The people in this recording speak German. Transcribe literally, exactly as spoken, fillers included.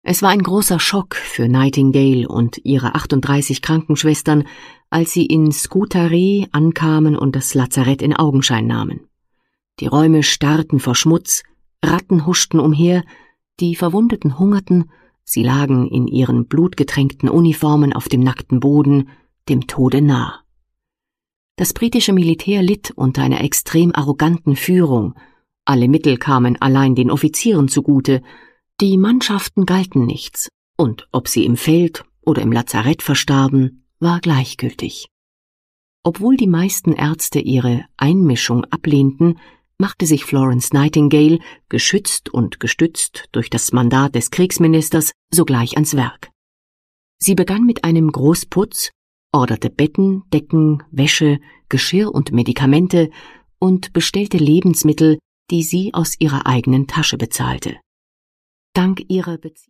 Es war ein großer Schock für Nightingale und ihre achtunddreißig Krankenschwestern, als sie in Scutari ankamen und das Lazarett in Augenschein nahmen. Die Räume starrten vor Schmutz, Ratten huschten umher, die Verwundeten hungerten, sie lagen in ihren blutgetränkten Uniformen auf dem nackten Boden, dem Tode nah. Das britische Militär litt unter einer extrem arroganten Führung, alle Mittel kamen allein den Offizieren zugute, die Mannschaften galten nichts, und ob sie im Feld oder im Lazarett verstarben, war gleichgültig. Obwohl die meisten Ärzte ihre Einmischung ablehnten, machte sich Florence Nightingale, geschützt und gestützt durch das Mandat des Kriegsministers, sogleich ans Werk. Sie begann mit einem Großputz, orderte Betten, Decken, Wäsche, Geschirr und Medikamente und bestellte Lebensmittel, die sie aus ihrer eigenen Tasche bezahlte. Dank ihrer Beziehung